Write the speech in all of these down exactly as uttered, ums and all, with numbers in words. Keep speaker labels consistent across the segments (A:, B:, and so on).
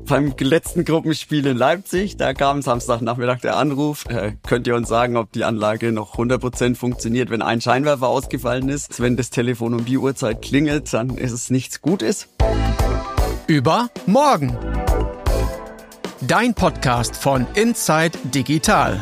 A: Beim letzten Gruppenspiel in Leipzig, da kam Samstagnachmittag der Anruf, äh, könnt ihr uns sagen, ob die Anlage noch hundert Prozent funktioniert, wenn ein Scheinwerfer ausgefallen ist. Wenn das Telefon um die Uhrzeit klingelt, dann ist es nichts Gutes.
B: Über morgen. Dein Podcast von Inside Digital.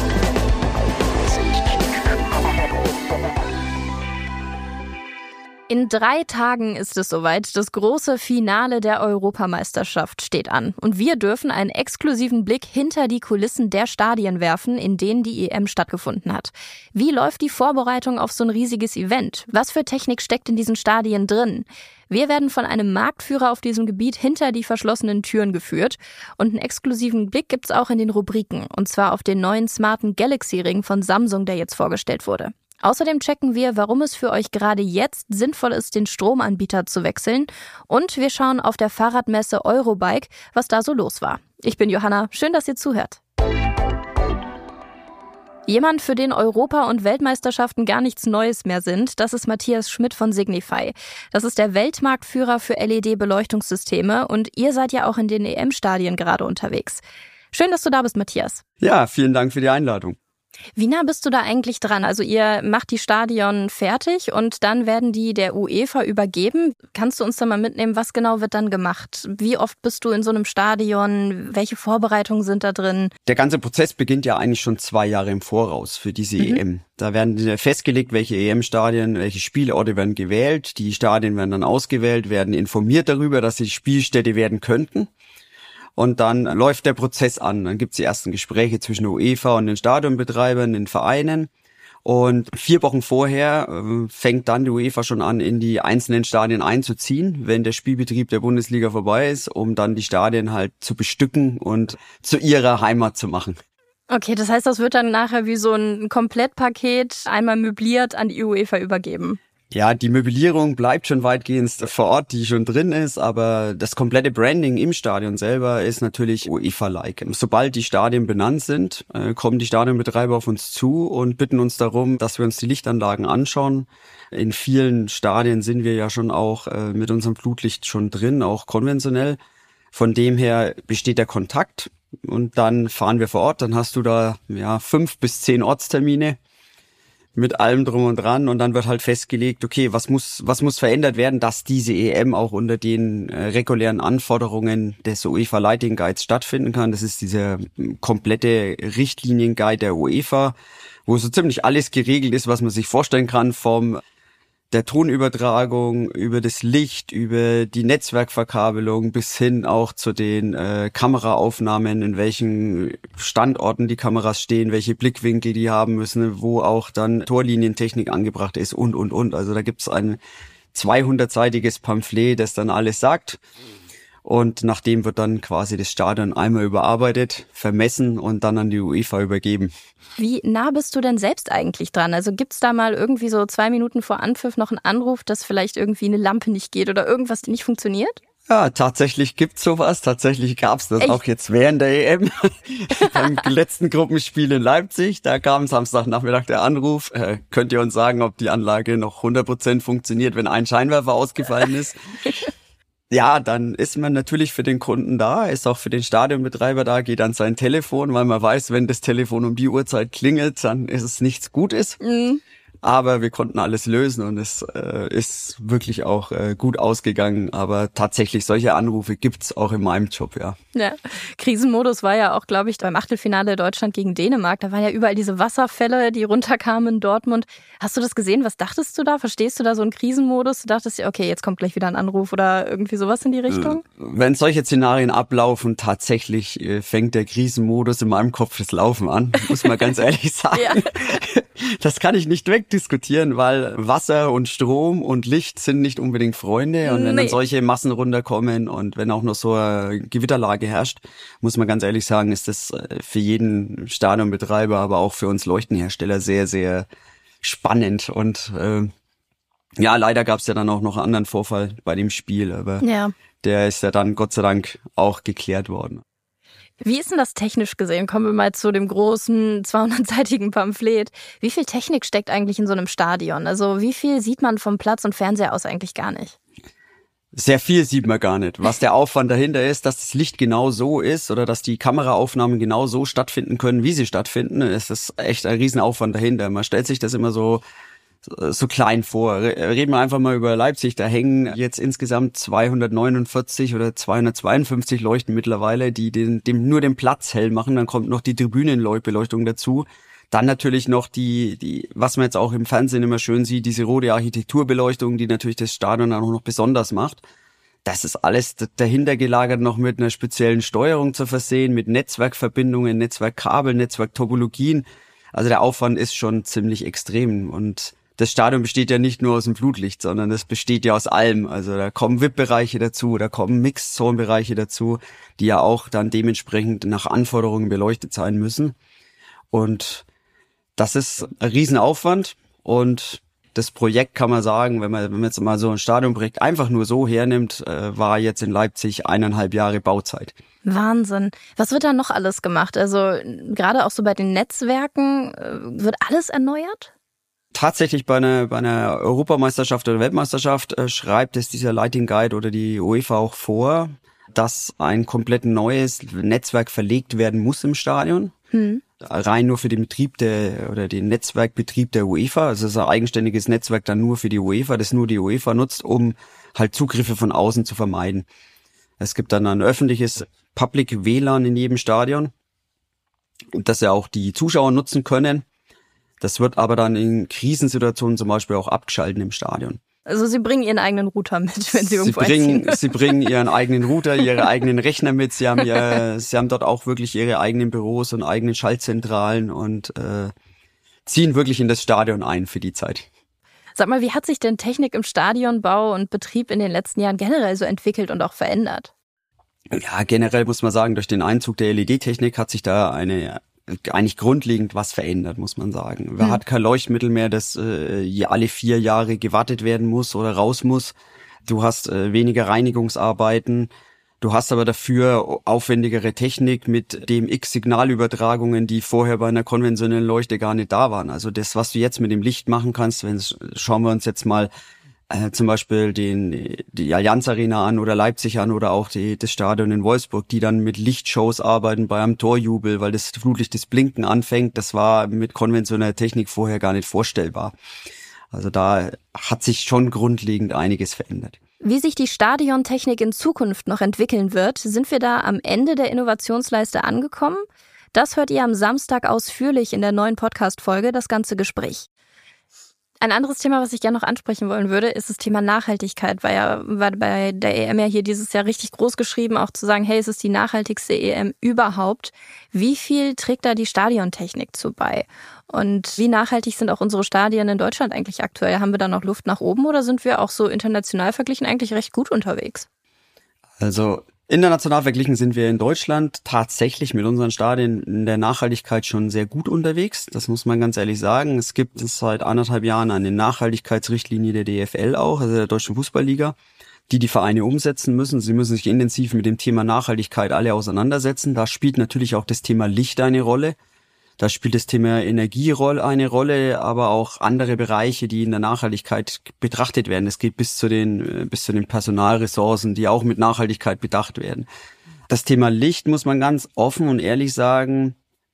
C: In drei Tagen ist es soweit. Das große Finale der Europameisterschaft steht an. Und wir dürfen einen exklusiven Blick hinter die Kulissen der Stadien werfen, in denen die E M stattgefunden hat. Wie läuft die Vorbereitung auf so ein riesiges Event? Was für Technik steckt in diesen Stadien drin? Wir werden von einem Marktführer auf diesem Gebiet hinter die verschlossenen Türen geführt. Und einen exklusiven Blick gibt's auch in den Rubriken. Und zwar auf den neuen smarten Galaxy-Ring von Samsung, der jetzt vorgestellt wurde. Außerdem checken wir, warum es für euch gerade jetzt sinnvoll ist, den Stromanbieter zu wechseln. Und wir schauen auf der Fahrradmesse Eurobike, was da so los war. Ich bin Johanna, schön, dass ihr zuhört. Jemand, für den Europa- und Weltmeisterschaften gar nichts Neues mehr sind, das ist Matthias Schmidt von Signify. Das ist der Weltmarktführer für L E D-Beleuchtungssysteme und ihr seid ja auch in den E M-Stadien gerade unterwegs. Schön, dass du da bist, Matthias.
A: Ja, vielen Dank für die Einladung.
C: Wie nah bist du da eigentlich dran? Also ihr macht die Stadion fertig und dann werden die der UEFA übergeben. Kannst du uns da mal mitnehmen, was genau wird dann gemacht? Wie oft bist du in so einem Stadion? Welche Vorbereitungen sind da drin?
A: Der ganze Prozess beginnt ja eigentlich schon zwei Jahre im Voraus für diese mhm. E M. Da werden festgelegt, welche E M-Stadien, welche Spielorte werden gewählt. Die Stadien werden dann ausgewählt, werden informiert darüber, dass sie Spielstätte werden könnten. Und dann läuft der Prozess an. Dann gibt's die ersten Gespräche zwischen der UEFA und den Stadionbetreibern, den Vereinen. Und vier Wochen vorher äh, fängt dann die UEFA schon an, in die einzelnen Stadien einzuziehen, wenn der Spielbetrieb der Bundesliga vorbei ist, um dann die Stadien halt zu bestücken und zu ihrer Heimat zu machen.
C: Okay, das heißt, das wird dann nachher wie so ein Komplettpaket einmal möbliert an die UEFA übergeben.
A: Ja, die Möblierung bleibt schon weitgehend vor Ort, die schon drin ist, aber das komplette Branding im Stadion selber ist natürlich UEFA-like. Sobald die Stadien benannt sind, kommen die Stadionbetreiber auf uns zu und bitten uns darum, dass wir uns die Lichtanlagen anschauen. In vielen Stadien sind wir ja schon auch mit unserem Flutlicht schon drin, auch konventionell. Von dem her besteht der Kontakt und dann fahren wir vor Ort. Dann hast du da ja fünf bis zehn Ortstermine mit allem drum und dran und dann wird halt festgelegt, okay, was muss was muss verändert werden, dass diese E M auch unter den äh, regulären Anforderungen des UEFA Lighting Guides stattfinden kann. Das ist dieser komplette Richtlinienguide der UEFA, wo so ziemlich alles geregelt ist, was man sich vorstellen kann, vom der Tonübertragung, über das Licht, über die Netzwerkverkabelung bis hin auch zu den äh, Kameraaufnahmen, in welchen Standorten die Kameras stehen, welche Blickwinkel die haben müssen, wo auch dann Torlinientechnik angebracht ist und, und, und. Also da gibt's ein zweihundertseitiges Pamphlet, das dann alles sagt. Und nach dem wird dann quasi das Stadion einmal überarbeitet, vermessen und dann an die UEFA übergeben.
C: Wie nah bist du denn selbst eigentlich dran? Also gibt's da mal irgendwie so zwei Minuten vor Anpfiff noch einen Anruf, dass vielleicht irgendwie eine Lampe nicht geht oder irgendwas nicht funktioniert?
A: Ja, tatsächlich gibt's sowas. Tatsächlich gab's das Echt? Auch jetzt während der E M. Beim letzten Gruppenspiel in Leipzig, da kam Samstagnachmittag der Anruf, äh, könnt ihr uns sagen, ob die Anlage noch hundert Prozent funktioniert, wenn ein Scheinwerfer ausgefallen ist? Ja, dann ist man natürlich für den Kunden da, ist auch für den Stadionbetreiber da, geht an sein Telefon, weil man weiß, wenn das Telefon um die Uhrzeit klingelt, dann ist es nichts Gutes. Mhm. Aber wir konnten alles lösen und es äh, ist wirklich auch äh, gut ausgegangen. Aber tatsächlich, solche Anrufe gibt's auch in meinem Job, ja.
C: Ja, Krisenmodus war ja auch, glaube ich, beim Achtelfinale Deutschland gegen Dänemark. Da waren ja überall diese Wasserfälle, die runterkamen in Dortmund. Hast du das gesehen? Was dachtest du da? Verstehst du da so einen Krisenmodus? Du dachtest ja, okay, jetzt kommt gleich wieder ein Anruf oder irgendwie sowas in die Richtung?
A: Wenn solche Szenarien ablaufen, tatsächlich äh, fängt der Krisenmodus in meinem Kopf das Laufen an, muss man ganz ehrlich sagen. Ja. Das kann ich nicht wegdiskutieren, weil Wasser und Strom und Licht sind nicht unbedingt Freunde. Und wenn nee. dann solche Massen runterkommen und wenn auch noch so eine Gewitterlage herrscht, muss man ganz ehrlich sagen, ist das für jeden Stadionbetreiber, aber auch für uns Leuchtenhersteller sehr, sehr spannend. Und äh, ja, leider gab es ja dann auch noch einen anderen Vorfall bei dem Spiel, aber ja. der ist ja dann Gott sei Dank auch geklärt worden.
C: Wie ist denn das technisch gesehen? Kommen wir mal zu dem großen zweihundertseitigen Pamphlet. Wie viel Technik steckt eigentlich in so einem Stadion? Also wie viel sieht man vom Platz und Fernseher aus eigentlich gar nicht?
A: Sehr viel sieht man gar nicht. Was der Aufwand dahinter ist, dass das Licht genau so ist oder dass die Kameraaufnahmen genau so stattfinden können, wie sie stattfinden, ist das echt ein Riesenaufwand dahinter. Man stellt sich das immer so so klein vor. Reden wir einfach mal über Leipzig. Da hängen jetzt insgesamt zweihundertneunundvierzig oder zweihundertzweiundfünfzig Leuchten mittlerweile, die den, dem nur den Platz hell machen. Dann kommt noch die Tribünenbeleuchtung dazu. Dann natürlich noch die, die, was man jetzt auch im Fernsehen immer schön sieht, diese rote Architekturbeleuchtung, die natürlich das Stadion dann auch noch besonders macht. Das ist alles dahinter gelagert noch mit einer speziellen Steuerung zu versehen, mit Netzwerkverbindungen, Netzwerkkabeln, Netzwerktopologien. Also der Aufwand ist schon ziemlich extrem. Und das Stadion besteht ja nicht nur aus dem Flutlicht, sondern es besteht ja aus allem. Also da kommen V I P-Bereiche dazu, da kommen Mixed-Zone-Bereiche dazu, die ja auch dann dementsprechend nach Anforderungen beleuchtet sein müssen. Und das ist ein Riesenaufwand und das Projekt kann man sagen, wenn man, wenn man jetzt mal so ein Stadionprojekt einfach nur so hernimmt, äh, war jetzt in Leipzig eineinhalb Jahre Bauzeit.
C: Wahnsinn. Was wird da noch alles gemacht? Also gerade auch so bei den Netzwerken, äh, wird alles erneuert?
A: Tatsächlich bei einer, bei einer Europameisterschaft oder Weltmeisterschaft äh, schreibt es dieser Lighting Guide oder die UEFA auch vor, dass ein komplett neues Netzwerk verlegt werden muss im Stadion. Hm. Rein nur für den Betrieb der oder den Netzwerkbetrieb der UEFA. Also es ist ein eigenständiges Netzwerk dann nur für die UEFA, das nur die UEFA nutzt, um halt Zugriffe von außen zu vermeiden. Es gibt dann ein öffentliches Public W L A N in jedem Stadion, das ja auch die Zuschauer nutzen können. Das wird aber dann in Krisensituationen zum Beispiel auch abgeschaltet im Stadion.
C: Also Sie bringen Ihren eigenen Router mit, wenn Sie irgendwo
A: Sie bringen,
C: einziehen.
A: Sie bringen Ihren eigenen Router, Ihre eigenen Rechner mit. Sie haben ja, Sie haben dort auch wirklich Ihre eigenen Büros und eigenen Schaltzentralen und äh, ziehen wirklich in das Stadion ein für die Zeit.
C: Sag mal, wie hat sich denn Technik im Stadionbau und Betrieb in den letzten Jahren generell so entwickelt und auch verändert?
A: Ja, generell muss man sagen, durch den Einzug der L E D-Technik hat sich da eine eigentlich grundlegend was verändert, muss man sagen. Man hm. hat kein Leuchtmittel mehr, das äh, alle vier Jahre gewartet werden muss oder raus muss. Du hast äh, weniger Reinigungsarbeiten. Du hast aber dafür aufwendigere Technik mit dem X Signalübertragungen, die vorher bei einer konventionellen Leuchte gar nicht da waren. Also das, was du jetzt mit dem Licht machen kannst, wenn schauen wir uns jetzt mal äh, zum Beispiel den die Allianz Arena an oder Leipzig an oder auch die, das Stadion in Wolfsburg, die dann mit Lichtshows arbeiten bei einem Torjubel, weil das Flutlicht das Blinken anfängt. Das war mit konventioneller Technik vorher gar nicht vorstellbar. Also da hat sich schon grundlegend einiges verändert.
C: Wie sich die Stadiontechnik in Zukunft noch entwickeln wird, sind wir da am Ende der Innovationsleiste angekommen? Das hört ihr am Samstag ausführlich in der neuen Podcast-Folge, das ganze Gespräch. Ein anderes Thema, was ich gerne noch ansprechen wollen würde, ist das Thema Nachhaltigkeit, weil ja war bei der E M ja hier dieses Jahr richtig groß geschrieben, auch zu sagen, hey, es ist die nachhaltigste E M überhaupt. Wie viel trägt da die Stadiontechnik zu bei? Und wie nachhaltig sind auch unsere Stadien in Deutschland eigentlich aktuell? Haben wir da noch Luft nach oben oder sind wir auch so international verglichen eigentlich recht gut unterwegs?
A: Also international verglichen sind wir in Deutschland tatsächlich mit unseren Stadien in der Nachhaltigkeit schon sehr gut unterwegs. Das muss man ganz ehrlich sagen. Es gibt seit anderthalb Jahren eine Nachhaltigkeitsrichtlinie der D F L auch, also der Deutschen Fußballliga, die die Vereine umsetzen müssen. Sie müssen sich intensiv mit dem Thema Nachhaltigkeit alle auseinandersetzen. Da spielt natürlich auch das Thema Licht eine Rolle. Da spielt das Thema Energie eine Rolle, aber auch andere Bereiche, die in der Nachhaltigkeit betrachtet werden. Es geht bis zu den, bis zu den Personalressourcen, die auch mit Nachhaltigkeit bedacht werden. Das Thema Licht muss man ganz offen und ehrlich sagen,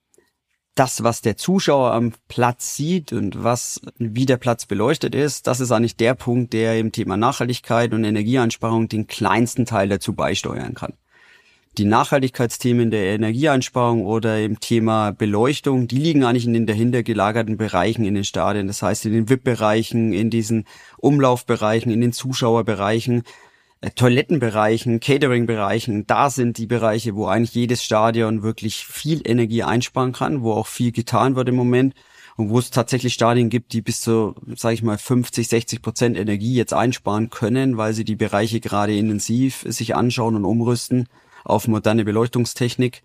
A: das, was der Zuschauer am Platz sieht und was, wie der Platz beleuchtet ist, das ist eigentlich der Punkt, der im Thema Nachhaltigkeit und Energieeinsparung den kleinsten Teil dazu beisteuern kann. Die Nachhaltigkeitsthemen der Energieeinsparung oder im Thema Beleuchtung, die liegen eigentlich in den dahinter gelagerten Bereichen in den Stadien. Das heißt in den V I P-Bereichen, in diesen Umlaufbereichen, in den Zuschauerbereichen, äh, Toilettenbereichen, Catering-Bereichen. Da sind die Bereiche, wo eigentlich jedes Stadion wirklich viel Energie einsparen kann, wo auch viel getan wird im Moment und wo es tatsächlich Stadien gibt, die bis zu, sage ich mal, fünfzig, sechzig Prozent Energie jetzt einsparen können, weil sie die Bereiche gerade intensiv sich anschauen und umrüsten auf moderne Beleuchtungstechnik.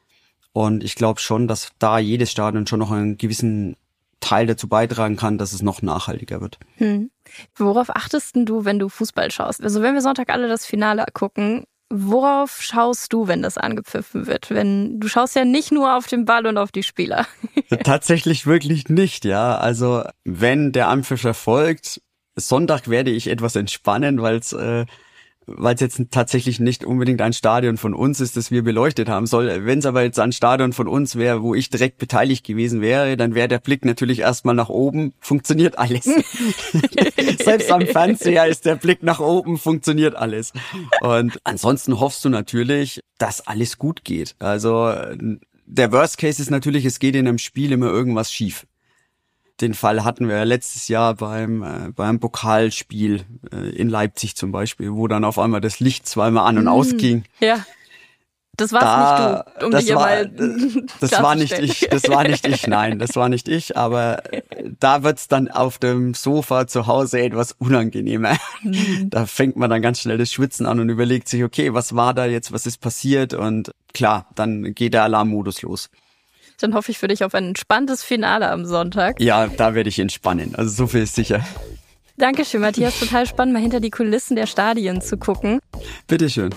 A: Und ich glaube schon, dass da jedes Stadion schon noch einen gewissen Teil dazu beitragen kann, dass es noch nachhaltiger wird.
C: Hm. Worauf achtest denn du, wenn du Fußball schaust? Also wenn wir Sonntag alle das Finale gucken, worauf schaust du, wenn das angepfiffen wird? Wenn du schaust ja nicht nur auf den Ball und auf die Spieler.
A: Tatsächlich wirklich nicht, ja. Also wenn der Anpfiff erfolgt, Sonntag werde ich etwas entspannen, weil es äh, weil es jetzt tatsächlich nicht unbedingt ein Stadion von uns ist, das wir beleuchtet haben soll. Wenn es aber jetzt ein Stadion von uns wäre, wo ich direkt beteiligt gewesen wäre, dann wäre der Blick natürlich erstmal nach oben, funktioniert alles. Selbst am Fernseher ist der Blick nach oben, funktioniert alles. Und ansonsten hoffst du natürlich, dass alles gut geht. Also der Worst Case ist natürlich, es geht in einem Spiel immer irgendwas schief. Den Fall hatten wir letztes Jahr beim äh, beim Pokalspiel äh, in Leipzig zum Beispiel, wo dann auf einmal das Licht zweimal an und mm, ausging.
C: Ja, das war's da, nicht du, um
A: das
C: dich
A: war,
C: mal
A: das war nicht ich, das war nicht ich, nein, das war nicht ich, aber da wird's dann auf dem Sofa zu Hause etwas unangenehmer. Mm. Da fängt man dann ganz schnell das Schwitzen an und überlegt sich, okay, was war da jetzt, was ist passiert? Und klar, dann geht der Alarmmodus los.
C: Dann hoffe ich für dich auf ein entspanntes Finale am Sonntag.
A: Ja, da werde ich entspannen. Also so viel ist sicher.
C: Dankeschön, Matthias. Total spannend, mal hinter die Kulissen der Stadien zu gucken.
A: Bitteschön.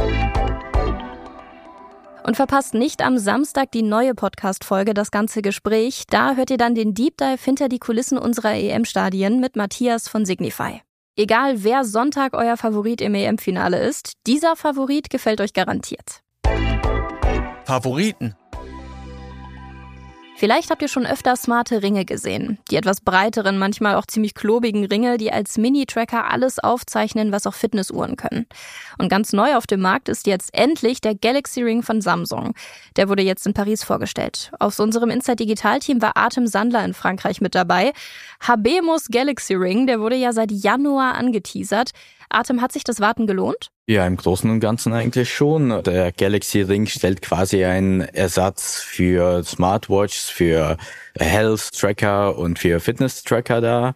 C: Und verpasst nicht am Samstag die neue Podcast-Folge Das ganze Gespräch. Da hört ihr dann den Deep Dive hinter die Kulissen unserer E M-Stadien mit Matthias von Signify. Egal, wer Sonntag euer Favorit im E M-Finale ist, dieser Favorit gefällt euch garantiert.
B: Favoriten.
C: Vielleicht habt ihr schon öfter smarte Ringe gesehen. Die etwas breiteren, manchmal auch ziemlich klobigen Ringe, die als Mini-Tracker alles aufzeichnen, was auch Fitnessuhren können. Und ganz neu auf dem Markt ist jetzt endlich der Galaxy Ring von Samsung. Der wurde jetzt in Paris vorgestellt. Aus unserem Inside Digital Team war Artem Sandler in Frankreich mit dabei. Habemus Galaxy Ring, der wurde ja seit Januar angeteasert. Artem, hat sich das Warten gelohnt?
D: Ja, im Großen und Ganzen eigentlich schon. Der Galaxy Ring stellt quasi einen Ersatz für Smartwatches, für Health Tracker und für Fitness Tracker dar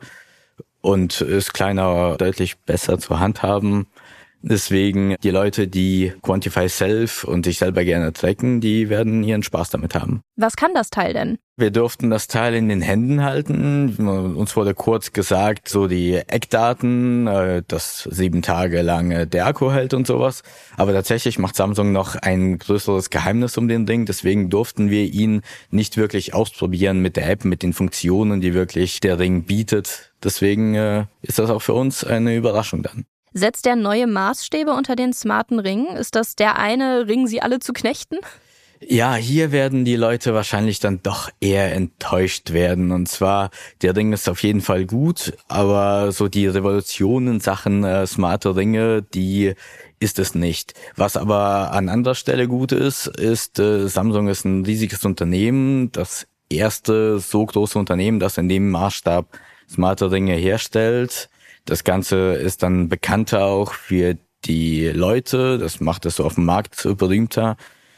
D: und ist kleiner, deutlich besser zu handhaben. Deswegen die Leute, die Quantify Self und sich selber gerne tracken, die werden ihren Spaß damit haben.
C: Was kann das Teil denn?
D: Wir durften das Teil in den Händen halten. Uns wurde kurz gesagt, so die Eckdaten, dass sieben Tage lang der Akku hält und sowas. Aber tatsächlich macht Samsung noch ein größeres Geheimnis um den Ring. Deswegen durften wir ihn nicht wirklich ausprobieren mit der App, mit den Funktionen, die wirklich der Ring bietet. Deswegen ist das auch für uns eine Überraschung dann.
C: Setzt der neue Maßstäbe unter den smarten Ringen? Ist das der eine Ring, sie alle zu knechten?
D: Ja, hier werden die Leute wahrscheinlich dann doch eher enttäuscht werden. Und zwar, der Ring ist auf jeden Fall gut, aber so die Revolution in Sachen äh, smarte Ringe, die ist es nicht. Was aber an anderer Stelle gut ist, ist, äh, Samsung ist ein riesiges Unternehmen, das erste so große Unternehmen, das in dem Maßstab smarte Ringe herstellt. Das Ganze ist dann bekannter auch für die Leute, das macht es so auf dem Markt berühmter.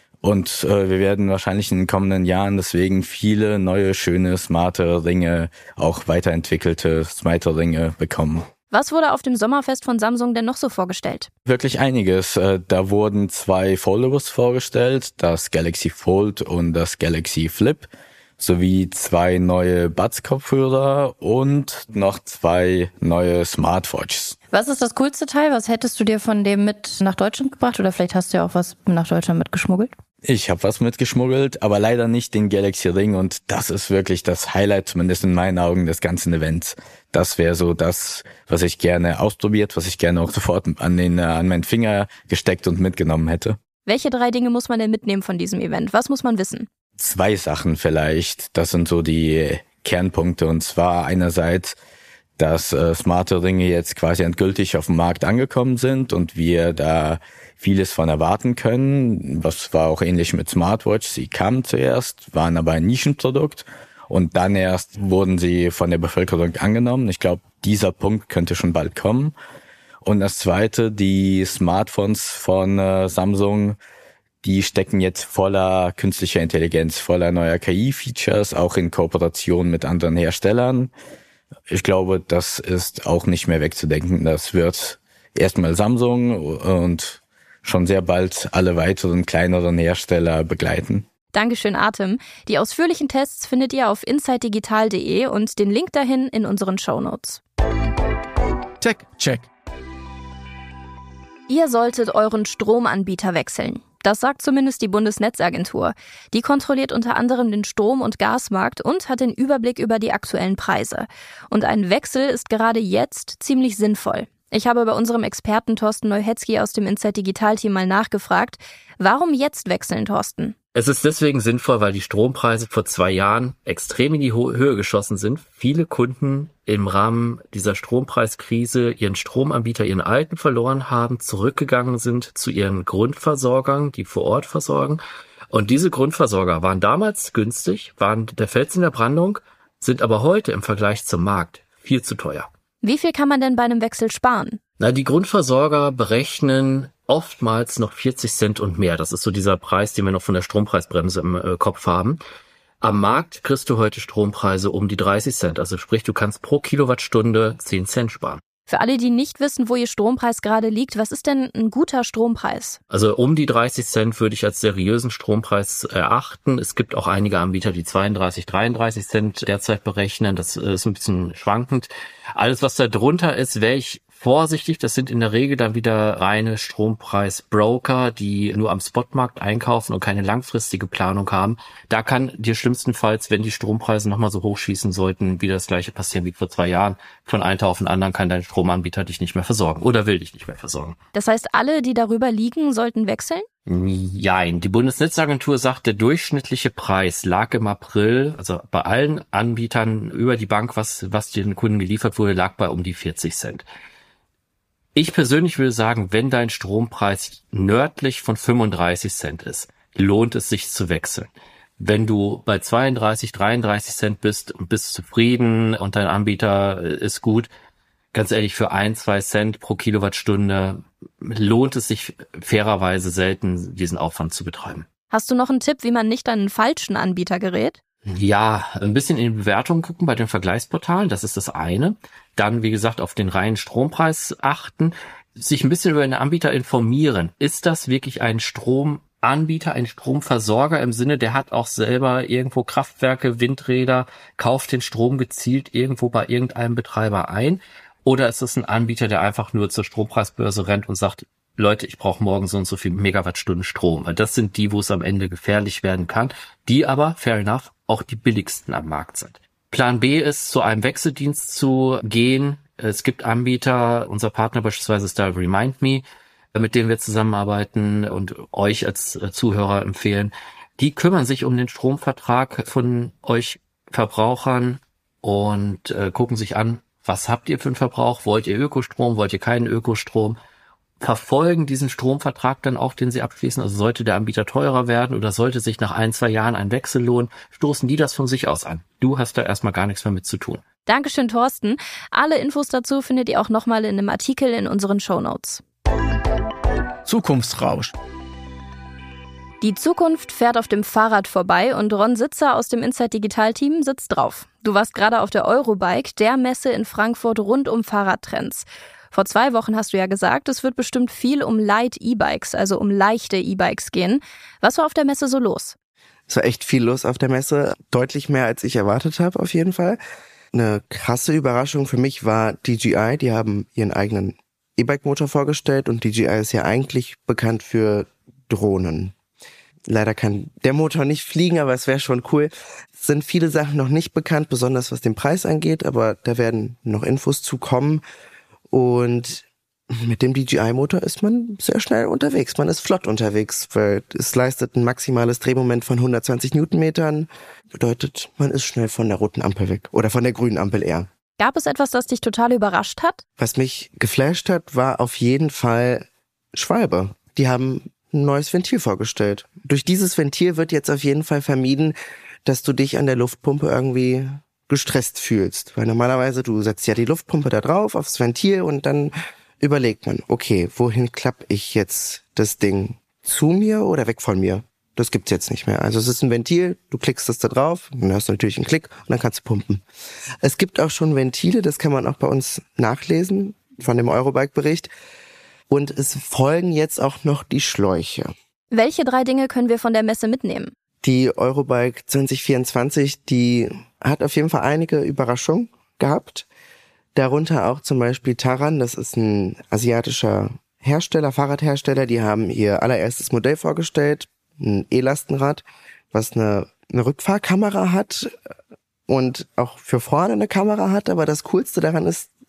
D: Und äh, wir werden wahrscheinlich in den kommenden Jahren deswegen viele neue, schöne, smarte Ringe, auch weiterentwickelte, smarte Ringe bekommen.
C: Was wurde auf dem Sommerfest von Samsung denn noch so vorgestellt?
D: Wirklich einiges. Da wurden zwei Foldables vorgestellt, das Galaxy Fold und das Galaxy Flip, sowie zwei neue Buds-Kopfhörer und noch zwei neue Smartwatches.
C: Was ist das coolste Teil? Was hättest du dir von dem mit nach Deutschland gebracht? Oder vielleicht hast du ja auch was nach Deutschland mitgeschmuggelt?
D: Ich habe was mitgeschmuggelt, aber leider nicht den Galaxy Ring und das ist wirklich das Highlight, zumindest in meinen Augen, des ganzen Events. Das wäre so das, was ich gerne ausprobiert, was ich gerne auch sofort an den an meinen Finger gesteckt und mitgenommen hätte.
C: Welche drei Dinge muss man denn mitnehmen von diesem Event? Was muss man wissen?
D: Zwei Sachen vielleicht. Das sind so die Kernpunkte und zwar einerseits, dass äh, smarte Ringe jetzt quasi endgültig auf dem Markt angekommen sind und wir da vieles von erwarten können. Was war auch ähnlich mit Smartwatch. Sie kamen zuerst, waren aber ein Nischenprodukt und dann erst wurden sie von der Bevölkerung angenommen. Ich glaube, dieser Punkt könnte schon bald kommen. Und das Zweite, die Smartphones von äh, Samsung, die stecken jetzt voller künstlicher Intelligenz, voller neuer K I-Features, auch in Kooperation mit anderen Herstellern. Ich glaube, das ist auch nicht mehr wegzudenken. Das wird erstmal Samsung und schon sehr bald alle weiteren kleineren Hersteller begleiten.
C: Dankeschön, Artem. Die ausführlichen Tests findet ihr auf inside digital punkt de und den Link dahin in unseren Shownotes.
B: Tech Check.
C: Ihr solltet euren Stromanbieter wechseln. Das sagt zumindest die Bundesnetzagentur. Die kontrolliert unter anderem den Strom- und Gasmarkt und hat den Überblick über die aktuellen Preise. Und ein Wechsel ist gerade jetzt ziemlich sinnvoll. Ich habe bei unserem Experten Thorsten Neuhetzky aus dem Inside Digital Team mal nachgefragt, warum jetzt wechseln, Thorsten?
E: Es ist deswegen sinnvoll, weil die Strompreise vor zwei Jahren extrem in die Höhe geschossen sind. Viele Kunden im Rahmen dieser Strompreiskrise ihren Stromanbieter, ihren alten verloren haben, zurückgegangen sind zu ihren Grundversorgern, die vor Ort versorgen. Und diese Grundversorger waren damals günstig, waren der Fels in der Brandung, sind aber heute im Vergleich zum Markt viel zu teuer.
C: Wie viel kann man denn bei einem Wechsel sparen?
E: Na, die Grundversorger berechnen oftmals noch vierzig Cent und mehr. Das ist so dieser Preis, den wir noch von der Strompreisbremse im äh, Kopf haben. Am Markt kriegst du heute Strompreise um die dreißig Cent. Also sprich, du kannst pro Kilowattstunde zehn Cent sparen.
C: Für alle, die nicht wissen, wo ihr Strompreis gerade liegt, was ist denn ein guter Strompreis?
E: Also um die dreißig Cent würde ich als seriösen Strompreis erachten. Es gibt auch einige Anbieter, die zweiunddreißig, dreiunddreißig Cent derzeit berechnen. Das ist ein bisschen schwankend. Alles, was da drunter ist, wäre ich vorsichtig. Das sind in der Regel dann wieder reine Strompreisbroker, die nur am Spotmarkt einkaufen und keine langfristige Planung haben. Da kann dir schlimmstenfalls, wenn die Strompreise nochmal so hochschießen sollten, wieder das gleiche passieren wie vor zwei Jahren. Von einem Tag auf den anderen kann dein Stromanbieter dich nicht mehr versorgen oder will dich nicht mehr versorgen.
C: Das heißt, alle, die darüber liegen, sollten wechseln?
E: Nein, die Bundesnetzagentur sagt, der durchschnittliche Preis lag im April, also bei allen Anbietern über die Bank, was, was den Kunden geliefert wurde, lag bei um die vierzig Cent. Ich persönlich würde sagen, wenn dein Strompreis nördlich von fünfunddreißig Cent ist, lohnt es sich zu wechseln. Wenn du bei zweiunddreißig, dreiunddreißig Cent bist und bist zufrieden und dein Anbieter ist gut, ganz ehrlich, für ein, zwei Cent pro Kilowattstunde lohnt es sich fairerweise selten, diesen Aufwand zu betreiben.
C: Hast du noch einen Tipp, wie man nicht an einen falschen Anbieter gerät?
E: Ja, ein bisschen in die Bewertung gucken bei den Vergleichsportalen, das ist das eine. Dann, wie gesagt, auf den reinen Strompreis achten, sich ein bisschen über den Anbieter informieren. Ist das wirklich ein Stromanbieter, ein Stromversorger im Sinne, der hat auch selber irgendwo Kraftwerke, Windräder, kauft den Strom gezielt irgendwo bei irgendeinem Betreiber ein? Oder ist es ein Anbieter, der einfach nur zur Strompreisbörse rennt und sagt, Leute, ich brauche morgen so und so viel Megawattstunden Strom. Weil das sind die, wo es am Ende gefährlich werden kann, die aber, fair enough, auch die billigsten am Markt sind. Plan B ist, zu einem Wechseldienst zu gehen. Es gibt Anbieter, unser Partner beispielsweise ist da RemindMe, mit denen wir zusammenarbeiten und euch als Zuhörer empfehlen. Die kümmern sich um den Stromvertrag von euch Verbrauchern und äh, gucken sich an, was habt ihr für einen Verbrauch? Wollt ihr Ökostrom? Wollt ihr keinen Ökostrom? Verfolgen diesen Stromvertrag dann auch, den sie abschließen. Also sollte der Anbieter teurer werden oder sollte sich nach ein, zwei Jahren ein Wechsel lohnen, stoßen die das von sich aus an. Du hast da erstmal gar nichts mehr mit zu tun.
C: Dankeschön, Thorsten. Alle Infos dazu findet ihr auch nochmal in einem Artikel in unseren Shownotes.
B: Zukunftsrausch.
C: Die Zukunft fährt auf dem Fahrrad vorbei und Ron Sitzer aus dem Inside Digital Team sitzt drauf. Du warst gerade auf der Eurobike, der Messe in Frankfurt rund um Fahrradtrends. Vor zwei Wochen hast du ja gesagt, es wird bestimmt viel um Light E-Bikes, also um leichte E-Bikes gehen. Was war auf der Messe so los?
F: Es war echt viel los auf der Messe, deutlich mehr als ich erwartet habe auf jeden Fall. Eine krasse Überraschung für mich war D J I, die haben ihren eigenen E-Bike-Motor vorgestellt und D J I ist ja eigentlich bekannt für Drohnen. Leider kann der Motor nicht fliegen, aber es wäre schon cool. Es sind viele Sachen noch nicht bekannt, besonders was den Preis angeht, aber da werden noch Infos zu kommen. Und mit dem D J I-Motor ist man sehr schnell unterwegs. Man ist flott unterwegs, weil es leistet ein maximales Drehmoment von hundertzwanzig Newtonmetern. Bedeutet, man ist schnell von der roten Ampel weg. Oder von der grünen Ampel eher.
C: Gab es etwas, das dich total überrascht hat?
F: Was mich geflasht hat, war auf jeden Fall Schwalbe. Die haben ein neues Ventil vorgestellt. Durch dieses Ventil wird jetzt auf jeden Fall vermieden, dass du dich an der Luftpumpe irgendwie gestresst fühlst. Weil normalerweise, du setzt ja die Luftpumpe da drauf, aufs Ventil und dann überlegt man, okay, wohin klappe ich jetzt das Ding? Zu mir oder weg von mir? Das gibt's jetzt nicht mehr. Also es ist ein Ventil, du klickst das da drauf, dann hast du natürlich einen Klick und dann kannst du pumpen. Es gibt auch schon Ventile, das kann man auch bei uns nachlesen, von dem Eurobike-Bericht. Und es folgen jetzt auch noch die Schläuche.
C: Welche drei Dinge können wir von der Messe mitnehmen?
F: Die Eurobike zwanzig vierundzwanzig, die hat auf jeden Fall einige Überraschungen gehabt. Darunter auch zum Beispiel Taran, das ist ein asiatischer Hersteller, Fahrradhersteller. Die haben ihr allererstes Modell vorgestellt, ein E-Lastenrad, was eine, eine Rückfahrkamera hat und auch für vorne eine Kamera hat. Aber das Coolste daran ist, es gibt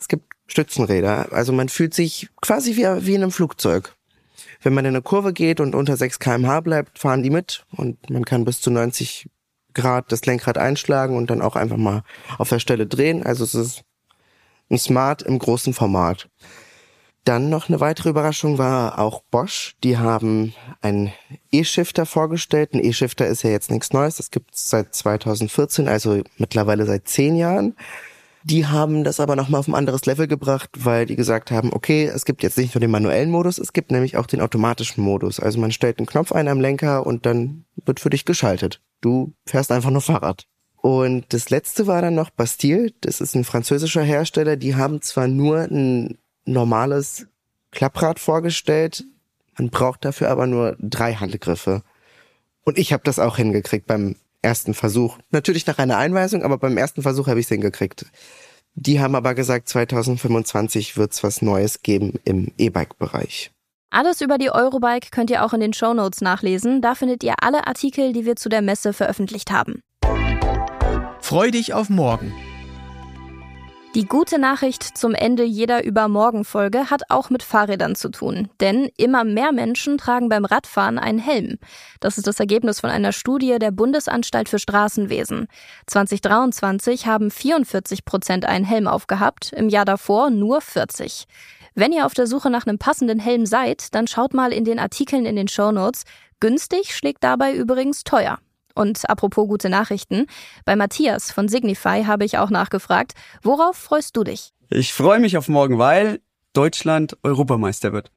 F: Stützenräder. Also man fühlt sich quasi wie, wie in einem Flugzeug. Wenn man in eine Kurve geht und unter sechs Kilometer pro Stunde bleibt, fahren die mit und man kann bis zu neunzig Grad das Lenkrad einschlagen und dann auch einfach mal auf der Stelle drehen. Also es ist ein Smart im großen Format. Dann noch eine weitere Überraschung war auch Bosch. Die haben einen E-Shifter vorgestellt. Ein E-Shifter ist ja jetzt nichts Neues. Das gibt es seit zweitausendvierzehn, also mittlerweile seit zehn Jahren. Die haben das aber nochmal auf ein anderes Level gebracht, weil die gesagt haben, okay, es gibt jetzt nicht nur den manuellen Modus, es gibt nämlich auch den automatischen Modus. Also man stellt einen Knopf ein am Lenker und dann wird für dich geschaltet. Du fährst einfach nur Fahrrad. Und das letzte war dann noch Bastille. Das ist ein französischer Hersteller. Die haben zwar nur ein normales Klapprad vorgestellt, man braucht dafür aber nur drei Handgriffe. Und ich habe das auch hingekriegt beim ersten Versuch. Natürlich nach einer Einweisung, aber beim ersten Versuch habe ich es hingekriegt. Die haben aber gesagt, zweitausendfünfundzwanzig wird es was Neues geben im E-Bike-Bereich.
C: Alles über die Eurobike könnt ihr auch in den Shownotes nachlesen. Da findet ihr alle Artikel, die wir zu der Messe veröffentlicht haben.
B: Freu dich auf morgen.
C: Die gute Nachricht zum Ende jeder Übermorgen-Folge hat auch mit Fahrrädern zu tun. Denn immer mehr Menschen tragen beim Radfahren einen Helm. Das ist das Ergebnis von einer Studie der Bundesanstalt für Straßenwesen. zwanzig dreiundzwanzig haben vierundvierzig Prozent einen Helm aufgehabt, im Jahr davor nur vierzig. Wenn ihr auf der Suche nach einem passenden Helm seid, dann schaut mal in den Artikeln in den Shownotes. Günstig schlägt dabei übrigens teuer. Und apropos gute Nachrichten, bei Matthias von Signify habe ich auch nachgefragt, worauf freust du dich?
A: Ich freue mich auf morgen, weil Deutschland Europameister wird.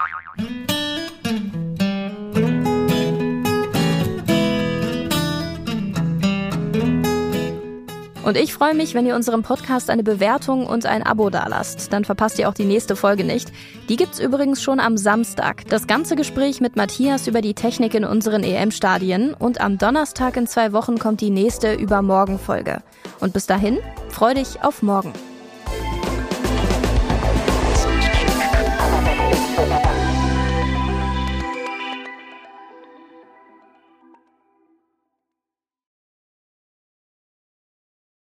C: Und ich freue mich, wenn ihr unserem Podcast eine Bewertung und ein Abo dalasst. Dann verpasst ihr auch die nächste Folge nicht. Die gibt's übrigens schon am Samstag. Das ganze Gespräch mit Matthias über die Technik in unseren E M-Stadien. Und am Donnerstag in zwei Wochen kommt die nächste Übermorgen-Folge. Und bis dahin, freu dich auf morgen.